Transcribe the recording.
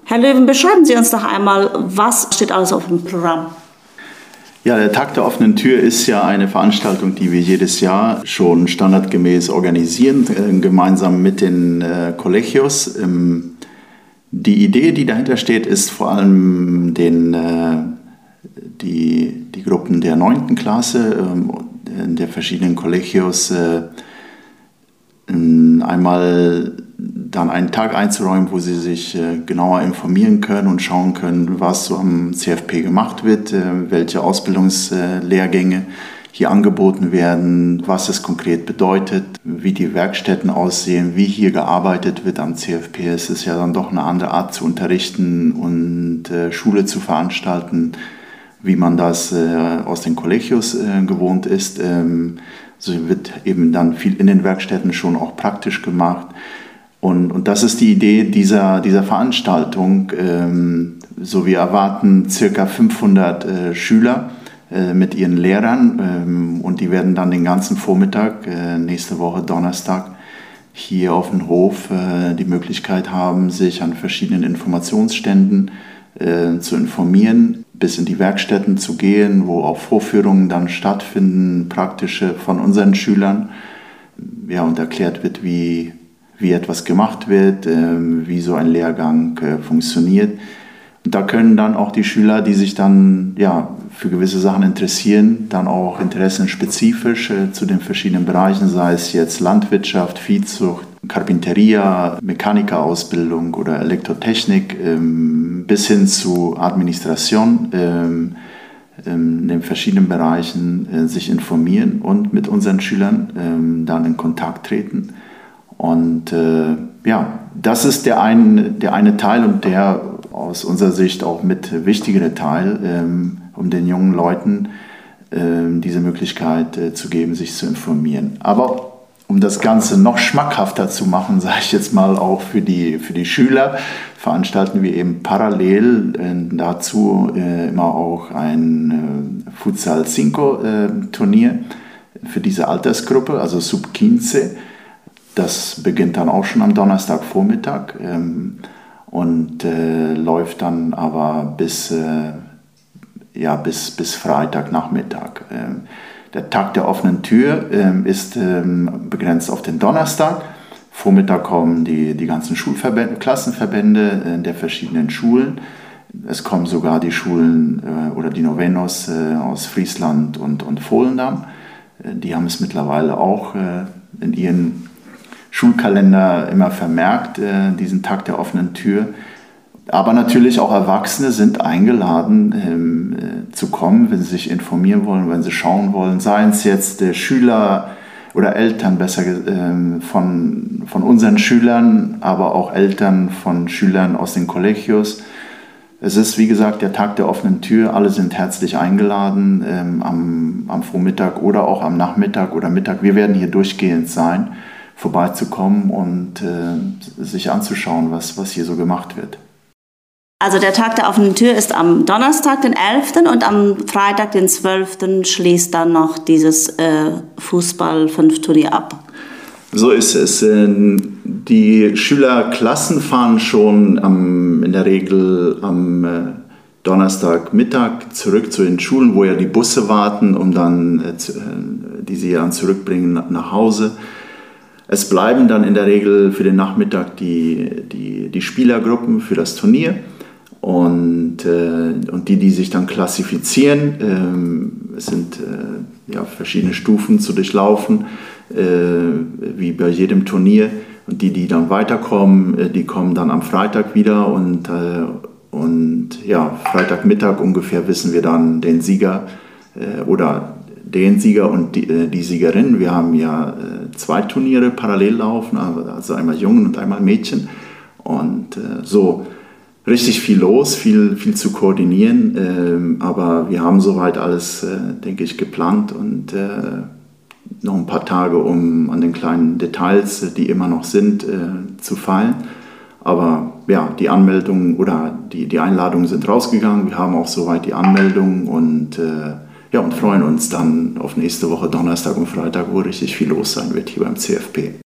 Herr Löwen, beschreiben Sie uns doch einmal, was steht alles auf dem Programm? Ja, der Tag der offenen Tür ist ja eine Veranstaltung, die wir jedes Jahr schon standardgemäß organisieren, gemeinsam mit den Colegios. Die Idee, die dahinter steht, ist vor allem die Gruppen der 9. Klasse der verschiedenen Colegios einmal dann einen Tag einzuräumen, wo sie sich genauer informieren können und schauen können, was so am CFP gemacht wird, welche Ausbildungslehrgänge hier angeboten werden, was es konkret bedeutet, wie die Werkstätten aussehen, wie hier gearbeitet wird am CFP. Es ist ja dann doch eine andere Art zu unterrichten und Schule zu veranstalten, wie man das aus den Colegios gewohnt ist. So wird eben dann viel in den Werkstätten schon auch praktisch gemacht. Und das ist die Idee dieser Veranstaltung. So, wir erwarten ca. 500 Schüler mit ihren Lehrern und die werden dann den ganzen Vormittag, nächste Woche Donnerstag, hier auf dem Hof die Möglichkeit haben, sich an verschiedenen Informationsständen zu informieren, bis in die Werkstätten zu gehen, wo auch Vorführungen dann stattfinden, praktische von unseren Schülern, ja, und erklärt wird, wie etwas gemacht wird, wie so ein Lehrgang funktioniert. Und da können dann auch die Schüler, die sich dann für gewisse Sachen interessieren, dann auch interessenspezifisch zu den verschiedenen Bereichen, sei es jetzt Landwirtschaft, Viehzucht, Carpinteria, Mechanikerausbildung oder Elektrotechnik, bis hin zu Administration, in den verschiedenen Bereichen sich informieren und mit unseren Schülern dann in Kontakt treten. Und das ist der eine Teil und der aus unserer Sicht auch mit wichtigere Teil, um den jungen Leuten diese Möglichkeit zu geben, sich zu informieren. Aber um das Ganze noch schmackhafter zu machen, sage ich jetzt mal auch für die Schüler, veranstalten wir eben parallel dazu immer auch ein Futsal 5 Turnier für diese Altersgruppe, also Sub 15. Das beginnt dann auch schon am Donnerstagvormittag und läuft dann aber bis Freitagnachmittag. Der Tag der offenen Tür ist begrenzt auf den Donnerstag. Vormittag kommen die ganzen Klassenverbände der verschiedenen Schulen. Es kommen sogar die Schulen oder die Novenos aus Friesland und Volendam. Die haben es mittlerweile auch in ihren Schulkalender immer vermerkt, diesen Tag der offenen Tür. Aber natürlich auch Erwachsene sind eingeladen zu kommen, wenn sie sich informieren wollen, wenn sie schauen wollen, seien es jetzt Schüler oder Eltern besser von unseren Schülern, aber auch Eltern von Schülern aus den Colegios. Es ist, wie gesagt, der Tag der offenen Tür. Alle sind herzlich eingeladen am Vormittag oder auch am Nachmittag oder Mittag. Wir werden hier durchgehend sein, vorbeizukommen und sich anzuschauen, was hier so gemacht wird. Also der Tag der offenen Tür ist am Donnerstag, den 11. und am Freitag, den 12. schließt dann noch dieses Fußball-5-Turnier ab. So ist es. Die Schülerklassen fahren schon in der Regel am Donnerstagmittag zurück zu den Schulen, wo ja die Busse warten, um dann, die sie dann zurückbringen nach Hause. Es bleiben dann in der Regel für den Nachmittag die Spielergruppen für das Turnier und die sich dann klassifizieren. Es sind verschiedene Stufen zu durchlaufen, wie bei jedem Turnier. Und die dann weiterkommen, die kommen dann am Freitag wieder und Freitagmittag ungefähr wissen wir dann den Sieger oder den Sieger und die Siegerin. Wir haben ja 2 Turniere parallel laufen, also einmal Jungen und einmal Mädchen. Und so richtig viel los, viel zu koordinieren. Aber wir haben soweit alles, denke ich, geplant und noch ein paar Tage, um an den kleinen Details, die immer noch sind, zu feilen. Aber ja, die Anmeldungen oder die Einladungen sind rausgegangen. Wir haben auch soweit die Anmeldungen und freuen uns dann auf nächste Woche Donnerstag und Freitag, wo richtig viel los sein wird hier beim CFP.